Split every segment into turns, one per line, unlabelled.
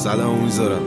سلام میذارم.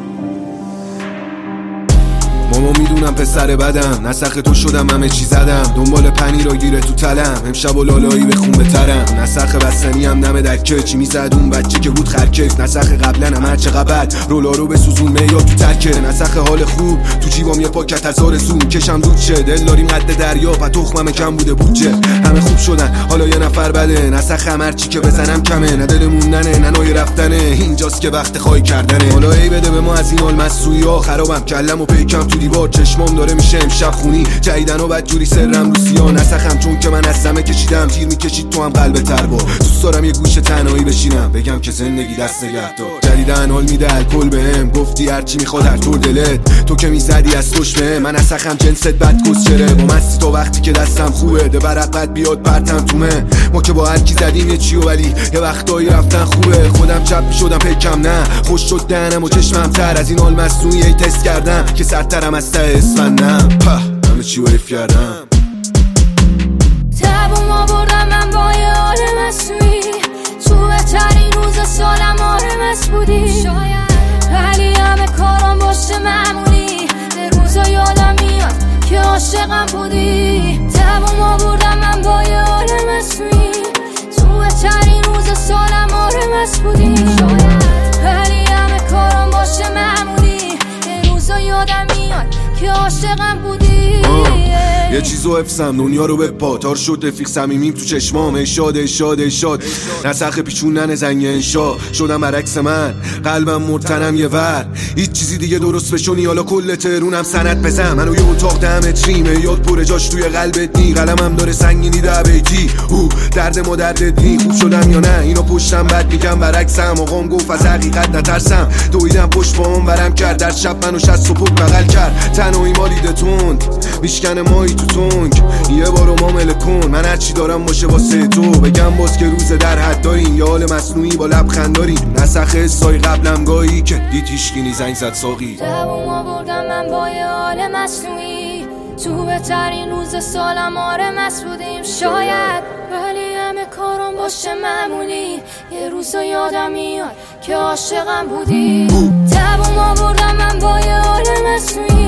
ماما میدونم پسر بدم، نسخ تو شدم همه چی زدم، دنبال پنیر و گیره تو تلم، امشب و لالایی به خون بترم. نسخ بستنی هم دم دکه، چی میزد اون بچه که بود خرکک. نسخ قبلا هم هرچه قبل رولا رو به سوزون میاد تو ترکه. نسخ حال خوب تو جیبام یه پاکت هزار سو، کشم دود شه دل داریم قد دریا، پا تخمم کم بوده بودجه. همه خوب شدن حالا یه نفر بده، نسخ هم هرچی که بزنم کمه، نه دل موندنه نه نای رفتنه، اینجاست که وقت خواهی کردنه. حالا ای بده به ما از این آلمسویی ها، خرابم کلم و پیکم تو دیوار، چشمام داره میشه امشب خونی، جدیدن و بدجوری سرم رو سیا. نسخم چون که من از سمه کشیدم، تیر میکشید تو هم قلب تر با. دوست دارم یه گوشه تنهایی بشینم، بگم که زندگی دست نگهدار. جدیدن حال میده الکل بهم، گفتی هرچی میخواد هر طور دلت، تو که میزدی از خوشمه. من نسخم جنست بد کسچره، با مستی تو وقتی که دستم خوبه، ده برقت بیاد پرتم تومه. ما که با هر کی زدیم یه چی و ولی یه وقتایی رفتن خوبه. خودم چپ میشدم پیکم نه، خوش شد دهنم و چشمم تر از این آلمسویی ای تست کردم، که سرترم از ته اسفندم، همه چی ویف کردم.
تبوم آوردم من با یه آلمسویی، تو بهترین روز سالم آرمس بودی، ولی همه کارم باشه معمولی، به روزا یادم میاد که عاشقم بودی. تبوم آوردم من با یه آلمسویی، تو بهترین روز سالم آرمس بودی، ولی همه کارم باشه معمولی، به روزا یادم میاد که عاشقم بودی.
یه چیزو حفظم دنیا رو به پاتار شد، رفیق صمیمیم تو چشمام، اشاد اشاد اشاد. نسخ پیچوندن زنگ انشا شدم برعکس من، قلبم مرتنم یه ور، هیچ چیزی دیگه درست بشونی. حالا کل ترونم سند بزن، منو یه اتاق 10 متریمه، یاد پر جاش توی قلبت نی، قلمم داره سنگینی 10 بیتی. درد ما دردت نی، خوب شدم یا نه اینو پشتم بد میگم برعکسم. آقام گفت از حقیقت نترسم، دویدم پشت پاهم ورم کرد، در شب منو شست و پک بغل کرد. تنهایی مالیده تند میشکنه مایی تو تونگ، یه بارو معامله کن، من هرچی دارم باشه واسه تو. بگم باز که روز در حد داریم، یه حال مصنوعی با لبخند داریم. نسخ حسای قبلم گاهی که دید هیشکی زنگ زد ساقی.
تبوم آوردم من با یه حال مصنوعی، تو بهترین روز سالم آرمس بودیم شاید، ولی همه کارم باشه معمولی، یه روزا یادم میاد که عاشقم بودی. تبوم آوردم من با یه حال مصنوعی،